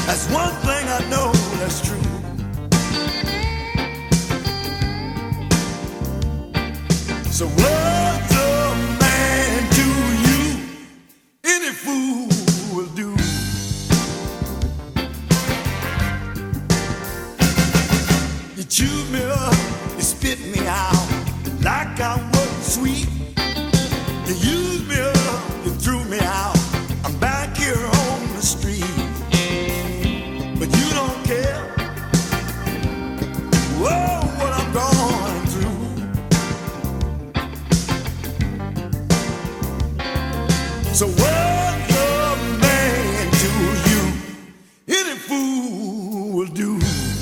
That's one thing I know that's true. So what's a man to you? Any fool will do. You chewed me up, you spit me out like I wasn't sweet. You used me up, you threw me out. I'm back here on the street. But you don't care, whoa, what I'm going through. So what's a man to you? Any fool will do.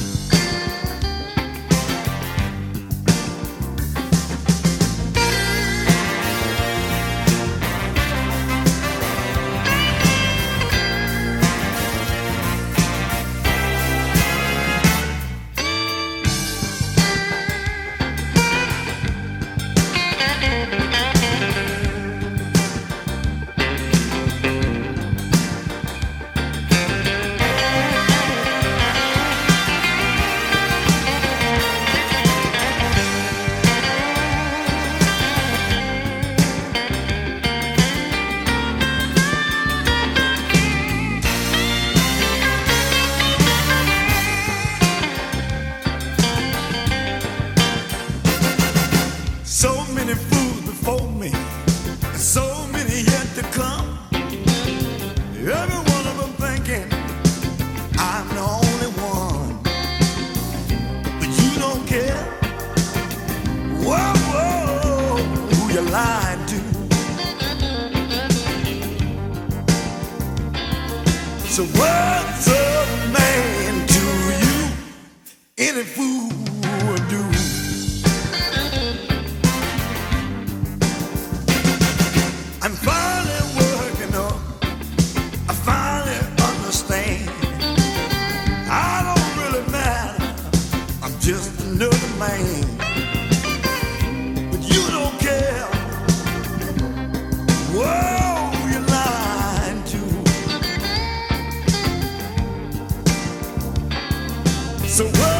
So many fools before me, and so many yet to come. Every one of them thinking I'm the only one. But you don't care, whoa, whoa, who you lied to. So what's a man to you? Any fool will do. I'm finally working up, I finally understand. I don't really matter, I'm just another man. But you don't care, whoa, you're lying to. So what?